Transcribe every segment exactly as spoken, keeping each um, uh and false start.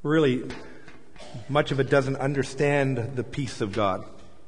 really, much of it doesn't understand the peace of God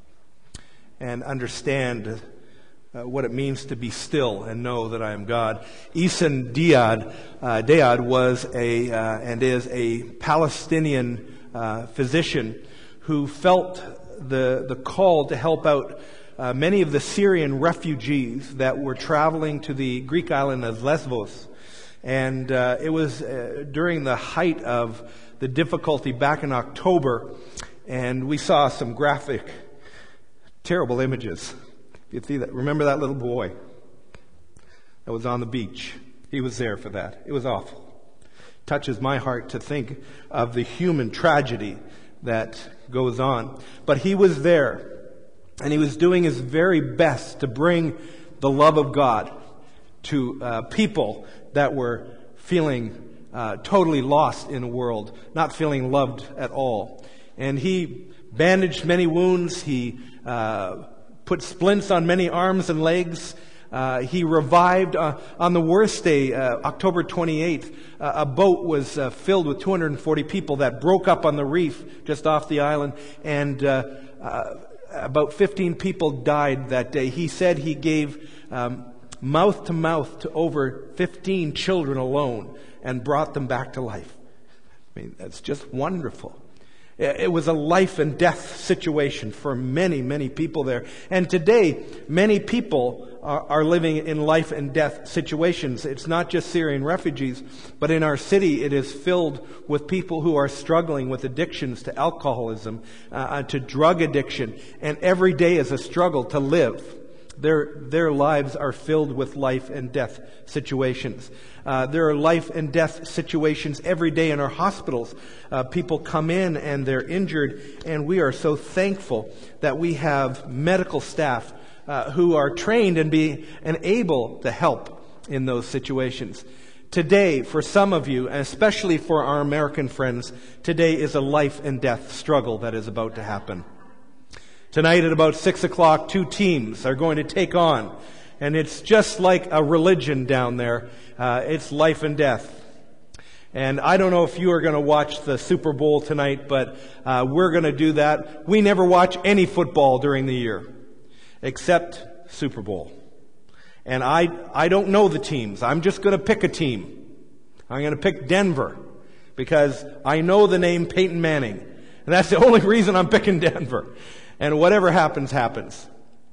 and understand uh, what it means to be still and know that I am God. Isan Diad, uh, Diad was a uh, and is a Palestinian uh, physician who felt the the call to help out uh, many of the Syrian refugees that were traveling to the Greek island of Lesbos. And uh, it was uh, during the height of the difficulty back in October, and we saw some graphic, terrible images. You see that? Remember that little boy that was on the beach? He was there for that. It was awful. Touches my heart to think of the human tragedy that goes on. But he was there, and he was doing his very best to bring the love of God to uh, people that were feeling uh, totally lost in a world, not feeling loved at all. And he bandaged many wounds. He uh, put splints on many arms and legs. Uh, he revived uh, on the worst day, uh, October twenty-eighth, uh, a boat was uh, filled with two hundred forty people that broke up on the reef just off the island, and uh, uh, about fifteen people died that day. He said he gave um, mouth to mouth to over fifteen children alone and brought them back to life. I mean, that's just wonderful. It was a life and death situation for many, many people there. And today, many people are, are living in life and death situations. It's not just Syrian refugees, but in our city it is filled with people who are struggling with addictions to alcoholism, uh, to drug addiction. And every day is a struggle to live. Their their lives are filled with life and death situations. Uh, there are life and death situations every day in our hospitals. Uh, people come in and they're injured, and we are so thankful that we have medical staff uh, who are trained and be and able to help in those situations. Today, for some of you, and especially for our American friends, today is a life and death struggle that is about to happen. Tonight at about six o'clock, two teams are going to take on. And it's just like a religion down there. Uh, it's life and death. And I don't know if you are going to watch the Super Bowl tonight, but uh, we're going to do that. We never watch any football during the year, except Super Bowl. And I, I don't know the teams. I'm just going to pick a team. I'm going to pick Denver because I know the name Peyton Manning. And that's the only reason I'm picking Denver. And whatever happens, happens.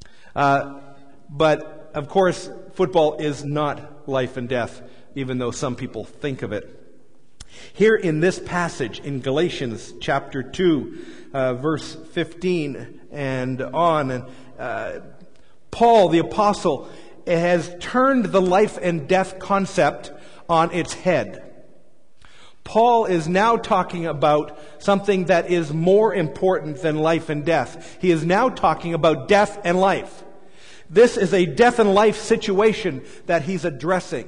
Uh, but, of course, football is not life and death, even though some people think of it. Here in this passage in Galatians chapter two, uh, verse fifteen and on, and uh, Paul, the apostle, has turned the life and death concept on its head. Paul is now talking about something that is more important than life and death. He is now talking about death and life. This is a death and life situation that he's addressing.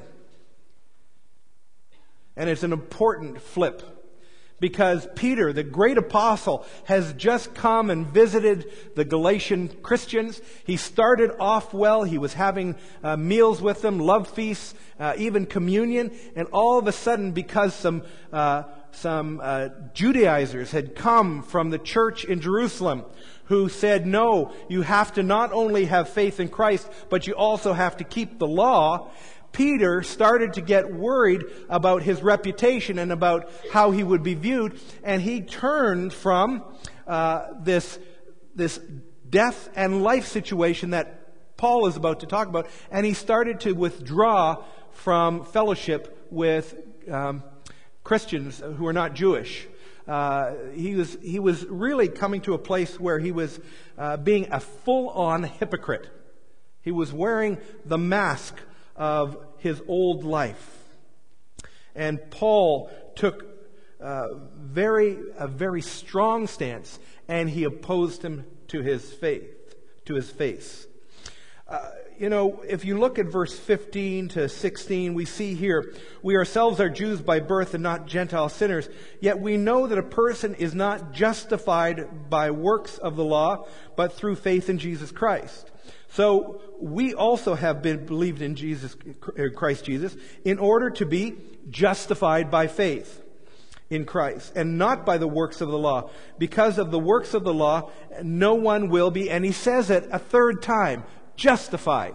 And it's an important flip, because Peter, the great apostle, has just come and visited the Galatian Christians. He started off well. He was having uh, meals with them, love feasts, uh, even communion. And all of a sudden, because some uh, some uh, Judaizers had come from the church in Jerusalem who said, no, you have to not only have faith in Christ, but you also have to keep the law, Peter started to get worried about his reputation and about how he would be viewed, and he turned from uh, this this death and life situation that Paul is about to talk about, and he started to withdraw from fellowship with um, Christians who are not Jewish. Uh, he was he was really coming to a place where he was uh, being a full-on hypocrite. He was wearing the mask of his old life. And Paul took uh, very a very strong stance, and he opposed him to his faith, to his face. Uh, you know, if you look at verse fifteen to sixteen, we see here, we ourselves are Jews by birth and not Gentile sinners, yet we know that a person is not justified by works of the law, but through faith in Jesus Christ. So we also have been believed in Jesus, Christ Jesus, in order to be justified by faith. in Christ, and not by the works of the law. Because of the works of the law, no one will be, and he says it a third time, justified.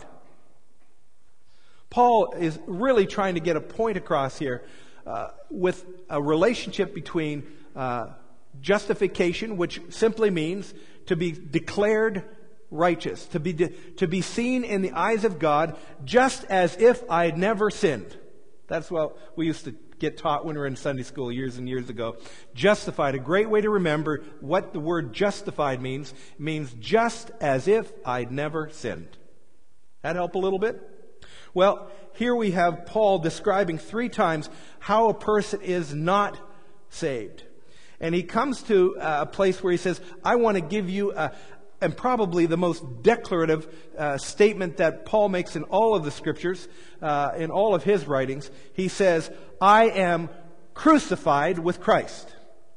Paul is really trying to get a point across here uh, with a relationship between uh, justification, which simply means to be declared righteous, to be de- to be seen in the eyes of God just as if I had never sinned. That's what we used to get taught when we were in Sunday school years and years ago. Justified, a great way to remember what the word justified means. It means just as if I'd never sinned. That help a little bit? Well, here we have Paul describing three times how a person is not saved. And he comes to a place where he says, I want to give you a, and probably the most declarative uh, statement that Paul makes in all of the scriptures, uh, in all of his writings. He says, I am crucified with Christ.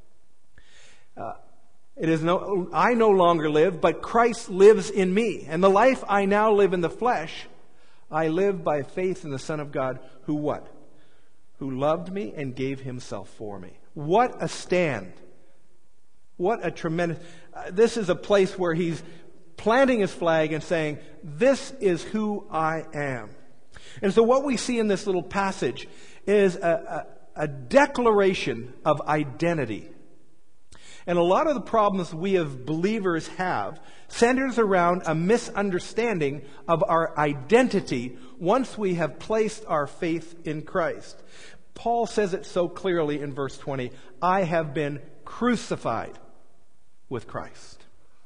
Uh, it is no, I no longer live, but Christ lives in me. And the life I now live in the flesh, I live by faith in the Son of God, who what? Who loved me and gave himself for me. What a stand. What a tremendous... Uh, this is a place where he's planting his flag and saying, this is who I am. And so what we see in this little passage is a, a, a declaration of identity. And a lot of the problems we as believers have centers around a misunderstanding of our identity once we have placed our faith in Christ. Paul says it so clearly in verse twenty, I have been crucified with Christ.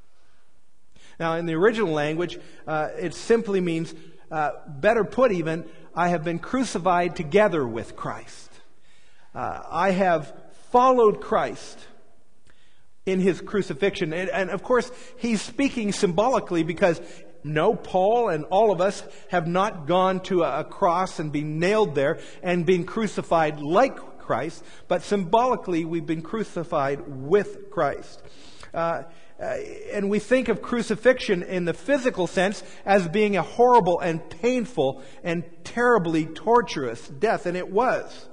Now, in the original language, uh, it simply means, uh, better put even, I have been crucified together with Christ. Uh, I have followed Christ in his crucifixion. And, and of course, he's speaking symbolically because no, Paul and all of us have not gone to a, a cross and been nailed there and been crucified like Christ, but symbolically we've been crucified with Christ. Uh, uh, and we think of crucifixion in the physical sense as being a horrible and painful and terribly torturous death, and it was.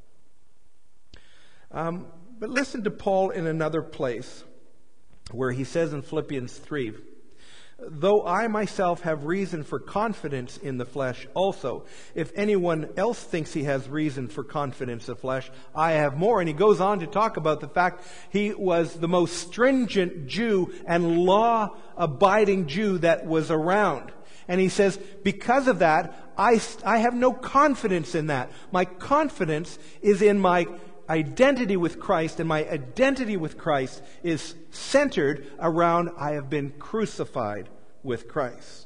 Um, but listen to Paul in another place where he says in Philippians three, though I myself have reason for confidence in the flesh also, if anyone else thinks he has reason for confidence in the flesh, I have more. And he goes on to talk about the fact he was the most stringent Jew and law-abiding Jew that was around. And he says, because of that, I, I have no confidence in that. My confidence is in my identity with Christ, and my identity with Christ is centered around I have been crucified with Christ.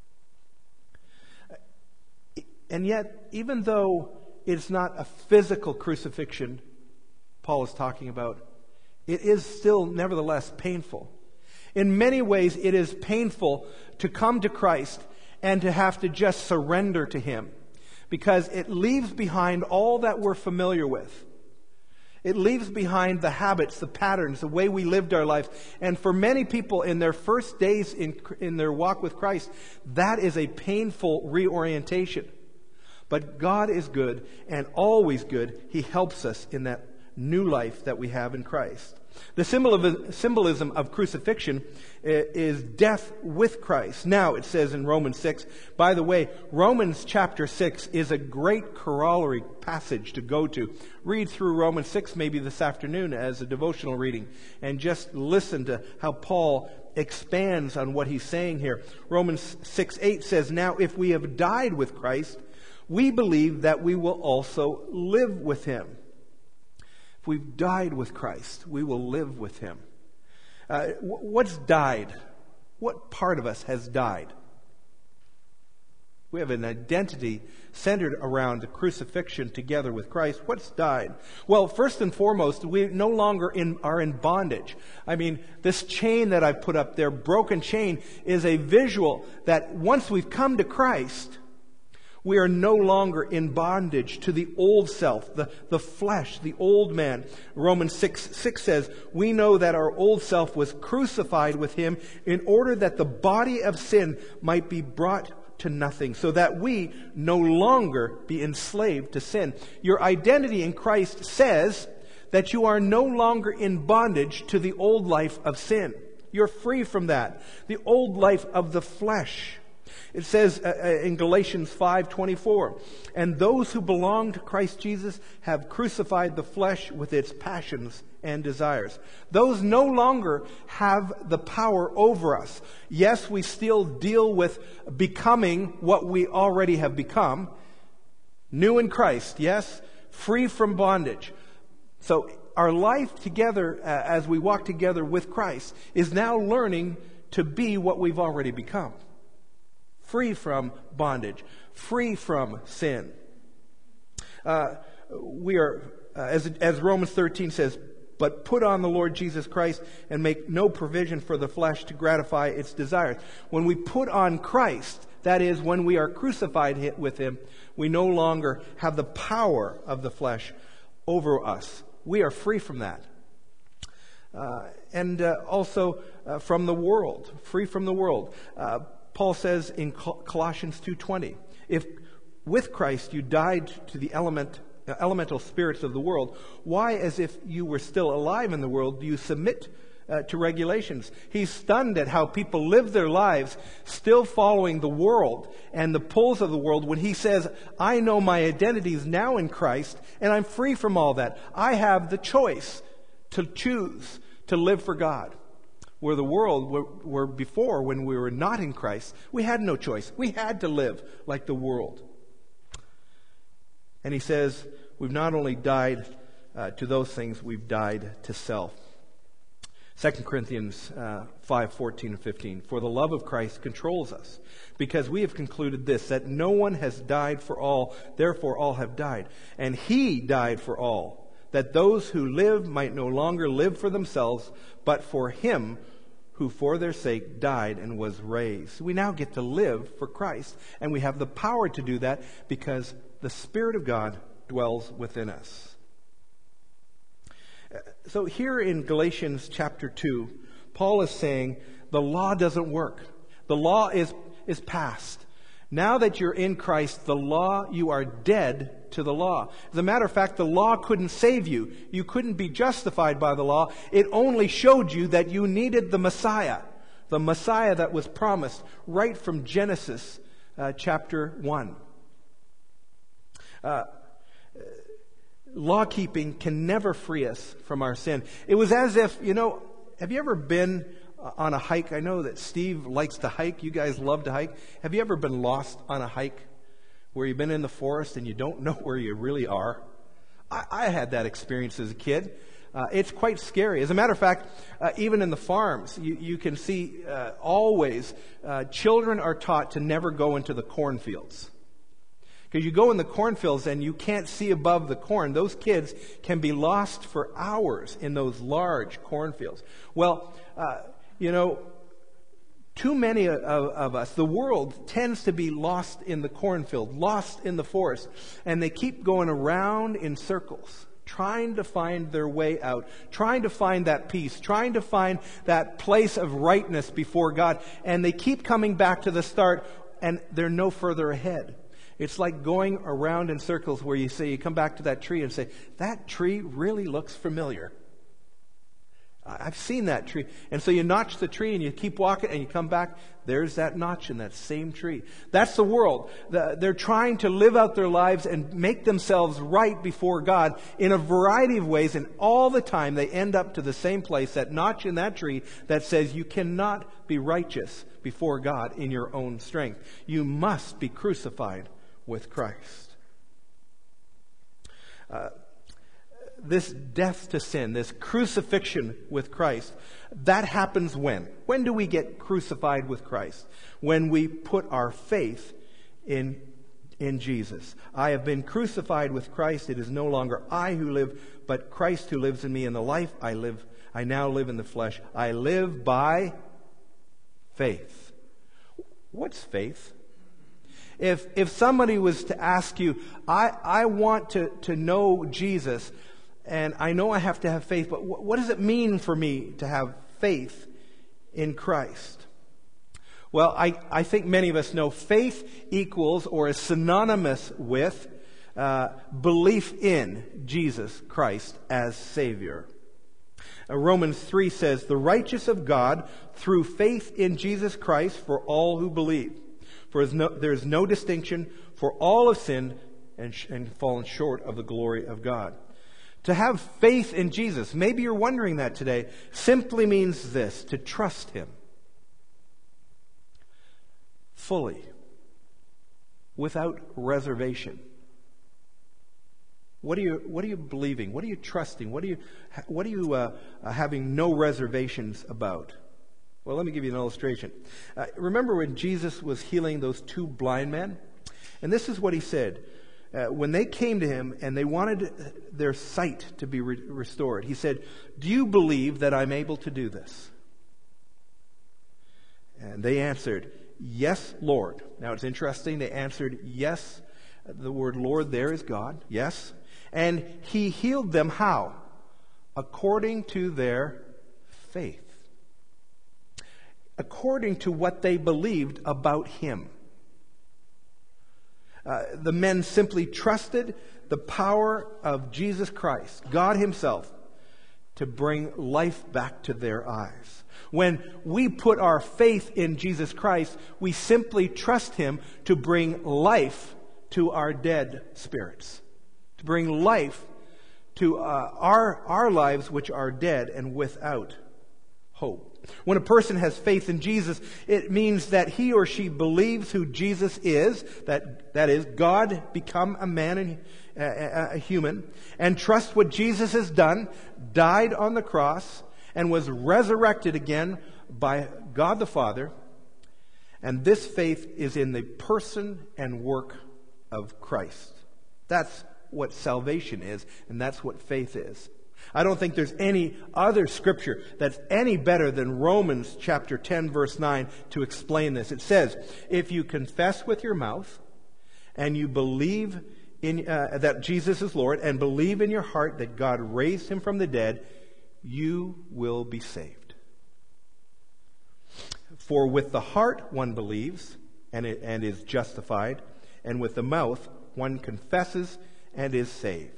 And yet, even though it's not a physical crucifixion Paul is talking about, it is still nevertheless painful. In many ways, it is painful to come to Christ and to have to just surrender to him, because it leaves behind all that we're familiar with. It leaves behind the habits, the patterns, the way we lived our lives. And for many people in their first days in, in their walk with Christ, that is a painful reorientation. But God is good and always good. He helps us in that new life that we have in Christ. The symbolism of crucifixion is death with Christ. Now, it says in Romans six, by the way, Romans chapter six is a great corollary passage to go to. Read through Romans six maybe this afternoon as a devotional reading and just listen to how Paul expands on what he's saying here. Romans six eight says, now if we have died with Christ, we believe that we will also live with him. If we've died with Christ, we will live with him. Uh, what's died? What part of us has died? We have an identity centered around the crucifixion together with Christ. What's died? Well, first and foremost, we no longer in, are in bondage. I mean, this chain that I put up there, broken chain, is a visual that once we've come to Christ, we are no longer in bondage to the old self, the, the flesh, the old man. Romans six six says, we know that our old self was crucified with him in order that the body of sin might be brought to nothing, so that we no longer be enslaved to sin. Your identity in Christ says that you are no longer in bondage to the old life of sin. You're free from that. The old life of the flesh. It says uh, in Galatians five twenty-four, and those who belong to Christ Jesus have crucified the flesh with its passions and desires. Those no longer have the power over us. Yes, we still deal with becoming what we already have become. New in Christ, yes, free from bondage. So our life together, uh, as we walk together with Christ, is now learning to be what we've already become. Free from bondage, free from sin. Uh, we are, uh, as, as Romans thirteen says, but put on the Lord Jesus Christ and make no provision for the flesh to gratify its desires. When we put on Christ, that is, when we are crucified with Him, we no longer have the power of the flesh over us. We are free from that. Uh, and uh, also uh, from the world, free from the world. Uh, Paul says in Colossians two twenty, if with Christ you died to the element, uh, elemental spirits of the world, why, as if you were still alive in the world, do you submit uh, to regulations? He's stunned at how people live their lives still following the world and the pulls of the world when he says, I know my identity is now in Christ and I'm free from all that. I have the choice to choose to live for God. Where the world were, were before, when we were not in Christ, we had no choice. We had to live like the world. And he says, we've not only died uh, to those things, we've died to self. Second Corinthians uh, five fourteen and fifteen. For the love of Christ controls us, because we have concluded this, that no one has died for all, therefore all have died. And He died for all, that those who live might no longer live for themselves, but for Him who for their sake died and was raised. We now get to live for Christ, and we have the power to do that because the Spirit of God dwells within us. So here in Galatians chapter two, Paul is saying the law doesn't work. The law is, is past. Now that you're in Christ, the law, you are dead to the law. As a matter of fact, the law couldn't save you. You couldn't be justified by the law. It only showed you that you needed the Messiah, the Messiah that was promised right from Genesis uh, chapter one. Uh, law-keeping can never free us from our sin. It was as if, you know, have you ever been on a hike? I know that Steve likes to hike. You guys love to hike. Have you ever been lost on a hike where you've been in the forest and you don't know where you really are? I, I had that experience as a kid. Uh, it's quite scary. As a matter of fact, uh, even in the farms, you, you can see uh, always uh, children are taught to never go into the cornfields. Because you go in the cornfields and you can't see above the corn. Those kids can be lost for hours in those large cornfields. Well, uh, you know, too many of, of us, the world tends to be lost in the cornfield, lost in the forest. And they keep going around in circles, trying to find their way out, trying to find that peace, trying to find that place of rightness before God. And they keep coming back to the start, and they're no further ahead. It's like going around in circles where you say, you come back to that tree and say, that tree really looks familiar. I've seen that tree. And so you notch the tree and you keep walking and you come back. There's that notch in that same tree. That's the world. They're trying to live out their lives and make themselves right before God in a variety of ways. And all the time they end up to the same place, that notch in that tree that says you cannot be righteous before God in your own strength. You must be crucified with Christ. Uh, this death to sin, this crucifixion with Christ, that happens when? When do we get crucified with Christ? When we put our faith in, in Jesus. I have been crucified with Christ. It is no longer I who live, but Christ who lives in me. In the life I live, I now live in the flesh. I live by faith. What's faith? If if somebody was to ask you, I, I want to, to know Jesus, and I know I have to have faith, but what, what does it mean for me to have faith in Christ? Well, I, I think many of us know faith equals or is synonymous with uh, belief in Jesus Christ as Savior. Uh, Romans three says, the righteous of God through faith in Jesus Christ for all who believe. For there is no distinction, for all have sinned and, sh- and fallen short of the glory of God. To have faith in Jesus, maybe you're wondering that today, simply means this: to trust Him fully, without reservation. What are you, what are you believing? What are you trusting? What are you, what are you uh, uh, having no reservations about? Well, let me give you an illustration. Uh, remember when Jesus was healing those two blind men? And this is what He said. Uh, when they came to Him and they wanted their sight to be re- restored, He said, do you believe that I'm able to do this? And they answered, yes, Lord. Now it's interesting. They answered, yes. The word Lord there is God. Yes. And He healed them how? According to their faith. According to what they believed about Him. Uh, the men simply trusted the power of Jesus Christ, God Himself, to bring life back to their eyes. When we put our faith in Jesus Christ, we simply trust Him to bring life to our dead spirits, to bring life to uh, our, our lives which are dead and without hope. When a person has faith in Jesus, it means that he or she believes who Jesus is, that, that is, God become a man and a, a human, and trusts what Jesus has done, died on the cross, and was resurrected again by God the Father. And this faith is in the person and work of Christ. That's what salvation is, and that's what faith is. I don't think there's any other scripture that's any better than Romans chapter ten, verse nine to explain this. It says, if you confess with your mouth and you believe in uh, that Jesus is Lord and believe in your heart that God raised Him from the dead, you will be saved. For with the heart one believes and, it, and is justified, and with the mouth one confesses and is saved.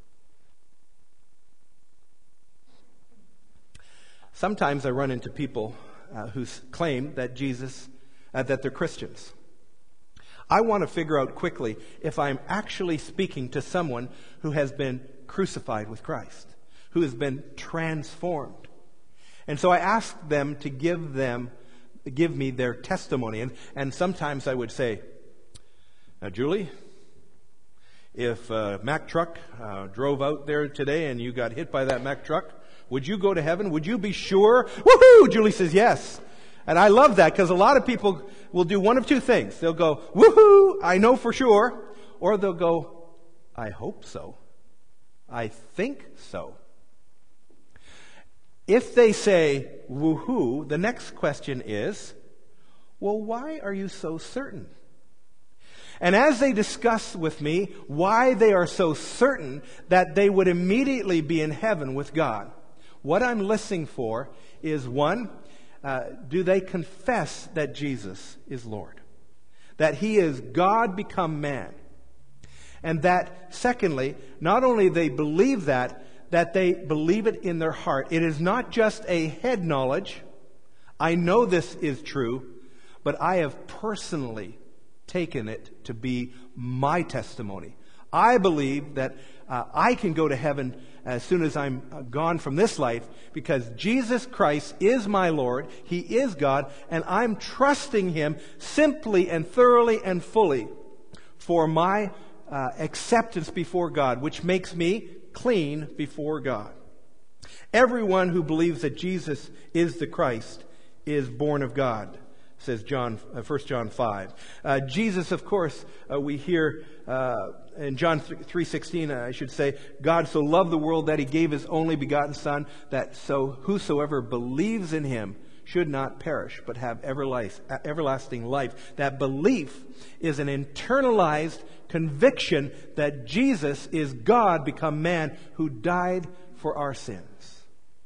Sometimes I run into people uh, who claim that Jesus, uh, that they're Christians. I want to figure out quickly if I'm actually speaking to someone who has been crucified with Christ, who has been transformed. And so I ask them to give them, give me their testimony. And, and sometimes I would say, now, Julie, if a Mack truck uh, drove out there today and you got hit by that Mack truck, would you go to heaven? Would you be sure? Woohoo! Julie says yes. And I love that because a lot of people will do one of two things. They'll go, woohoo! I know for sure. Or they'll go, I hope so. I think so. If they say woohoo, the next question is, well, why are you so certain? And as they discuss with me why they are so certain that they would immediately be in heaven with God, what I'm listening for is, one, uh, do they confess that Jesus is Lord? That He is God become man? And that, secondly, not only they believe that, that they believe it in their heart. It is not just a head knowledge. I know this is true, but I have personally taken it to be my testimony. I believe that uh, I can go to heaven as soon as I'm uh, gone from this life because Jesus Christ is my Lord. He is God, and I'm trusting Him simply and thoroughly and fully for my uh, acceptance before God, which makes me clean before God. Everyone who believes that Jesus is the Christ is born of God, says John, uh, First John five. Uh, Jesus, of course, uh, we hear uh, in John three sixteen, uh, I should say, God so loved the world that He gave His only begotten Son, that so whosoever believes in Him should not perish, but have everlasting life. That belief is an internalized conviction that Jesus is God become man who died for our sins.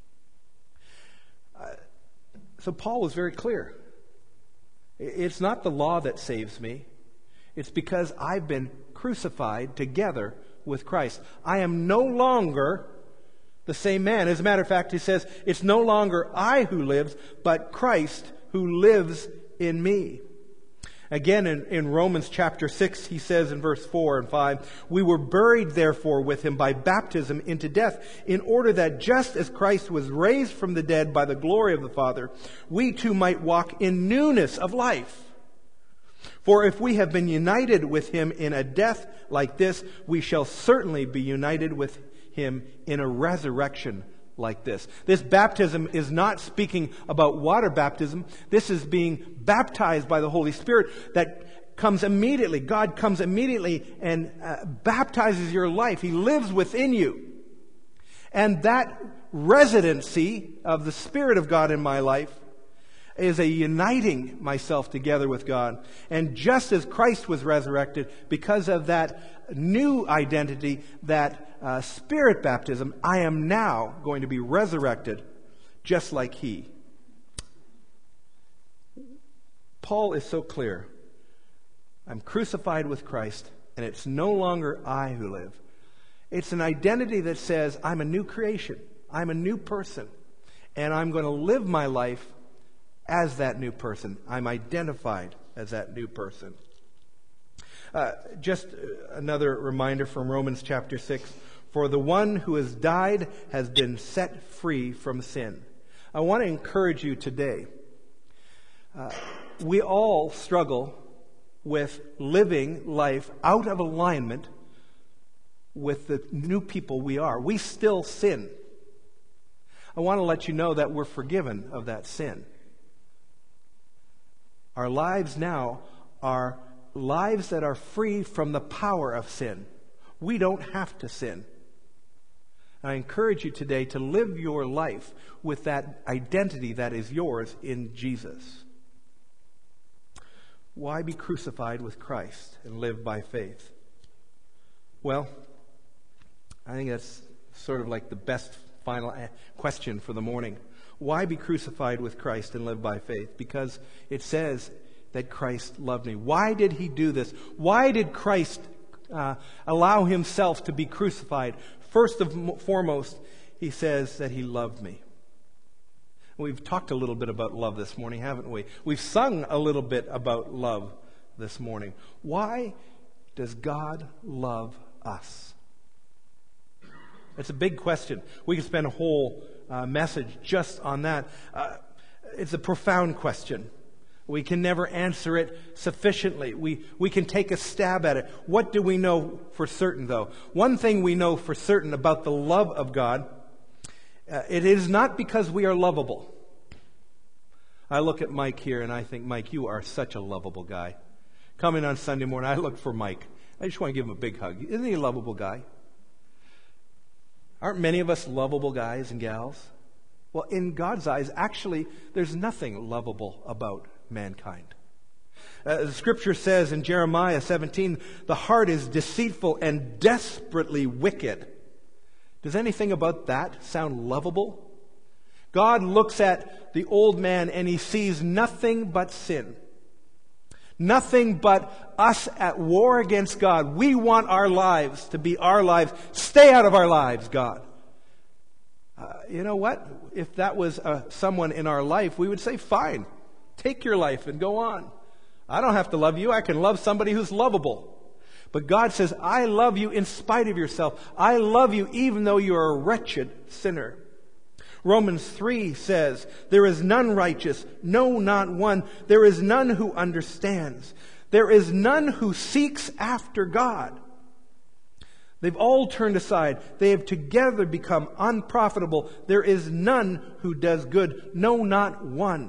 Uh, so Paul was very clear. It's not the law that saves me. It's because I've been crucified together with Christ. I am no longer the same man. As a matter of fact, he says, it's no longer I who lives, but Christ who lives in me. Again, in, in Romans chapter six, he says in verse four and five, we were buried therefore with him by baptism into death, in order that just as Christ was raised from the dead by the glory of the Father, we too might walk in newness of life. For if we have been united with him in a death like this, we shall certainly be united with him in a resurrection like this. This baptism is not speaking about water baptism. This is being baptized by the Holy Spirit that comes immediately. God comes immediately and uh, baptizes your life. He lives within you. And that residency of the Spirit of God in my life is a uniting myself together with God. And just as Christ was resurrected, because of that new identity, that uh, Spirit baptism, I am now going to be resurrected just like He. Paul is so clear. I'm crucified with Christ, and it's no longer I who live. It's an identity that says I'm a new creation. I'm a new person. And I'm going to live my life as that new person. I'm identified as that new person. Uh, just another reminder from Romans chapter six. For the one who has died has been set free from sin. I want to encourage you today. Uh, we all struggle with living life out of alignment with the new people we are. We still sin. I want to let you know that we're forgiven of that sin. Our lives now are lives that are free from the power of sin. We don't have to sin. I encourage you today to live your life with that identity that is yours in Jesus. Why be crucified with Christ and live by faith? Well, I think that's sort of like the best final question for the morning. Why be crucified with Christ and live by faith? Because it says that Christ loved me. Why did He do this? Why did Christ uh, allow Himself to be crucified? First and foremost, He says that He loved me. We've talked a little bit about love this morning, haven't we? We've sung a little bit about love this morning. Why does God love us? It's a big question. We could spend a whole uh, message just on that. Uh, it's a profound question. We can never answer it sufficiently. We, we can take a stab at it. What do we know for certain, though? One thing we know for certain about the love of God, uh, it is not because we are lovable. I look at Mike here and I think, Mike, you are such a lovable guy. Coming on Sunday morning, I look for Mike. I just want to give him a big hug. Isn't he a lovable guy? Aren't many of us lovable guys and gals? Well, in God's eyes, actually, there's nothing lovable about mankind. Uh, the scripture says in Jeremiah seventeen, the heart is deceitful and desperately wicked. Does anything about that sound lovable? God looks at the old man and He sees nothing but sin. Nothing but us at war against God. We want our lives to be our lives. Stay out of our lives, God. Uh, you know what? If that was uh, someone in our life, we would say, fine, take your life and go on. I don't have to love you. I can love somebody who's lovable. But God says, I love you in spite of yourself. I love you even though you're a wretched sinner. Romans three says, there is none righteous, no, not one. There is none who understands. There is none who seeks after God. They've all turned aside. They have together become unprofitable. There is none who does good, no, not one.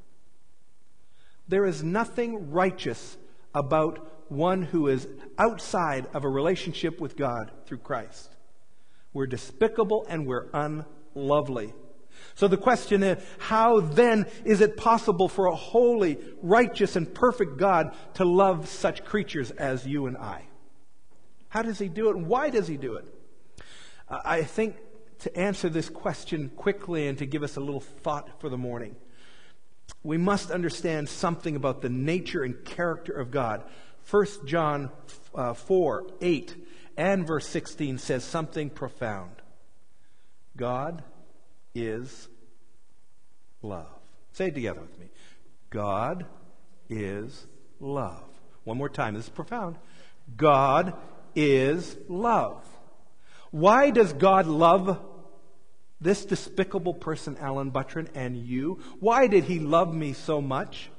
There is nothing righteous about one who is outside of a relationship with God through Christ. We're despicable and we're unlovely. So the question is, how then is it possible for a holy, righteous, and perfect God to love such creatures as you and I? How does He do it, and why does He do it? Uh, I think to answer this question quickly and to give us a little thought for the morning, we must understand something about the nature and character of God. First John uh, four, eight, and verse sixteen says something profound. God is love. Say it together with me. God is love. One more time. This is profound. God is love. Why does God love this despicable person, Alan Buttrin, and you? Why did he love me so much?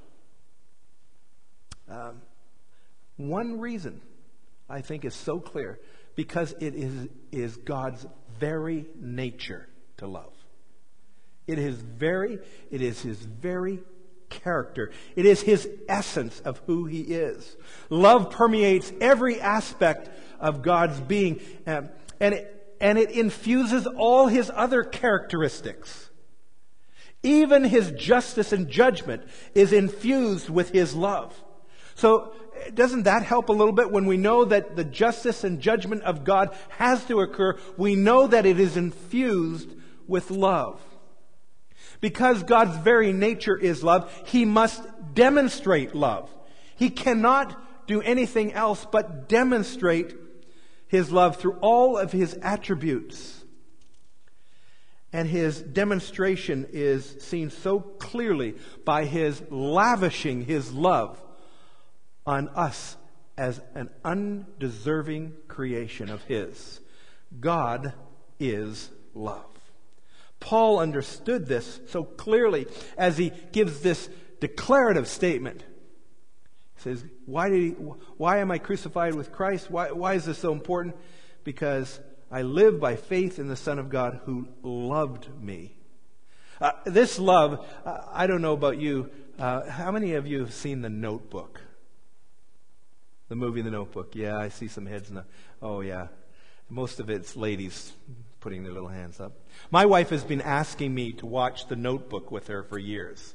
Um, one reason, I think, is so clear. Because it is, is God's very nature to love. It is very, it is his very character. It is his essence of who he is. Love permeates every aspect of God's being, um, and it, and it infuses all his other characteristics. Even his justice and judgment is infused with his love. So, doesn't that help a little bit when we know that the justice and judgment of God has to occur? We know that it is infused with love. Because God's very nature is love, he must demonstrate love. He cannot do anything else but demonstrate his love through all of his attributes. And his demonstration is seen so clearly by his lavishing his love on us as an undeserving creation of his. God is love. Paul understood this so clearly as he gives this declarative statement. He says, why did he, why am I crucified with Christ? Why, why is this so important? Because I live by faith in the Son of God who loved me. Uh, this love, uh, I don't know about you, uh, how many of you have seen The Notebook? The movie The Notebook. Yeah, I see some heads now. Oh, yeah. Most of it's ladies putting their little hands up. My wife has been asking me to watch The Notebook with her for years.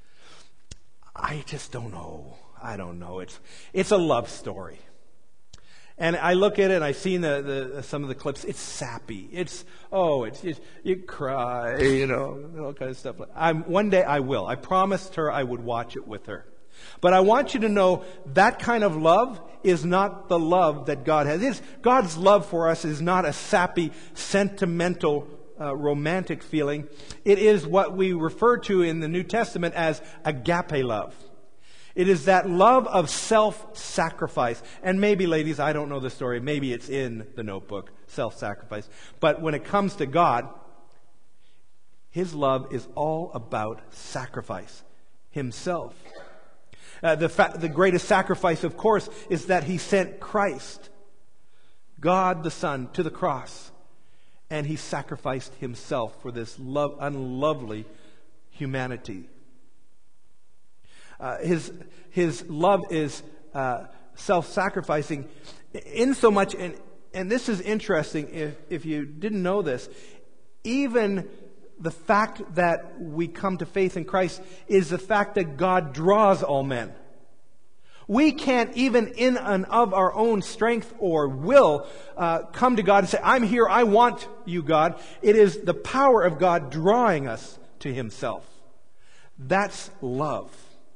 I just don't know. I don't know. It's it's a love story. And I look at it and I've seen the, the some of the clips. It's sappy. It's, oh, it's, it's you cry, you know, all kind of stuff. I'm, one day I will. I promised her I would watch it with her. But I want you to know that kind of love is not the love that God has. It's, God's love for us is not a sappy, sentimental, uh, romantic feeling. It is what we refer to in the New Testament as agape love. It is that love of self-sacrifice. And maybe, ladies, I don't know the story. Maybe it's in The Notebook, self-sacrifice. But when it comes to God, his love is all about sacrifice. Himself. Uh, the, fa- the greatest sacrifice, of course, is that he sent Christ, God the Son, to the cross. And he sacrificed himself for this love, unlovely humanity. Uh, his, his love is uh, self-sacrificing in so much, and, and this is interesting if, if you didn't know this, even the fact that we come to faith in Christ is the fact that God draws all men. We can't even in and of our own strength or will uh, come to God and say, I'm here, I want you, God. It is the power of God drawing us to himself. That's love.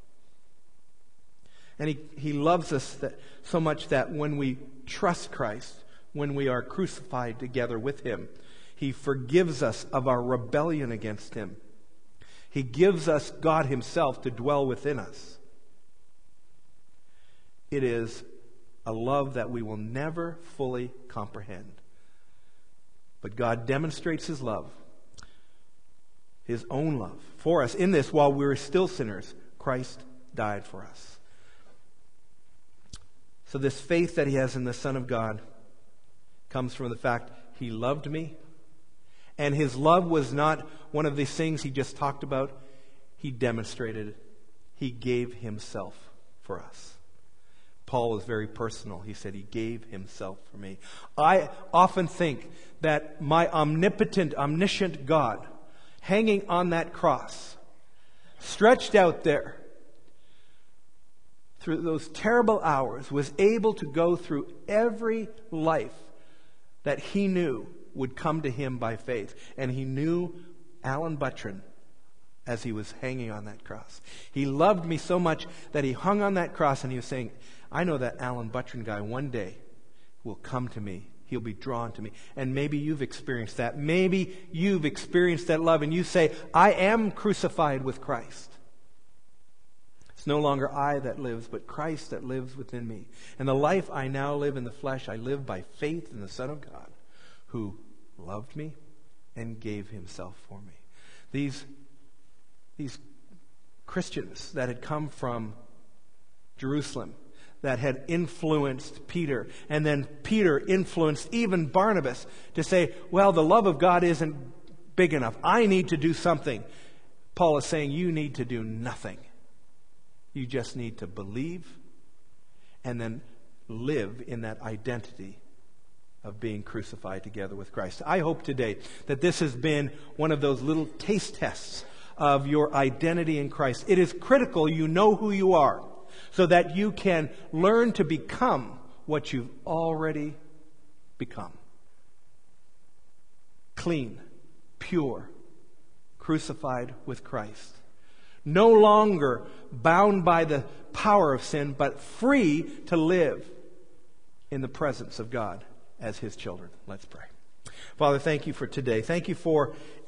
And he, he loves us that, so much that when we trust Christ, when we are crucified together with him, he forgives us of our rebellion against him. He gives us God himself to dwell within us. It is a love that we will never fully comprehend. But God demonstrates his love, his own love for us. In this, while we were still sinners, Christ died for us. So this faith that he has in the Son of God comes from the fact he loved me. And his love was not one of these things he just talked about. He demonstrated it. He gave himself for us. Paul was very personal. He said he gave himself for me. I often think that my omnipotent, omniscient God, hanging on that cross, stretched out there through those terrible hours, was able to go through every life that he knew would come to him by faith. And he knew Alan Buttrin as he was hanging on that cross. He loved me so much that he hung on that cross and he was saying, I know that Alan Buttrin guy one day will come to me. He'll be drawn to me. And maybe you've experienced that. Maybe you've experienced that love and you say, I am crucified with Christ. It's no longer I that lives, but Christ that lives within me. And the life I now live in the flesh, I live by faith in the Son of God, who loved me and gave himself for me. These, these Christians that had come from Jerusalem, that had influenced Peter, and then Peter influenced even Barnabas to say, well, the love of God isn't big enough. I need to do something. Paul is saying you need to do nothing. You just need to believe and then live in that identity of being crucified together with Christ. I hope today that this has been one of those little taste tests of your identity in Christ. It is critical you know who you are so that you can learn to become what you've already become. Clean, pure, crucified with Christ. No longer bound by the power of sin, but free to live in the presence of God as his children. Let's pray. Father, thank you for today. Thank you for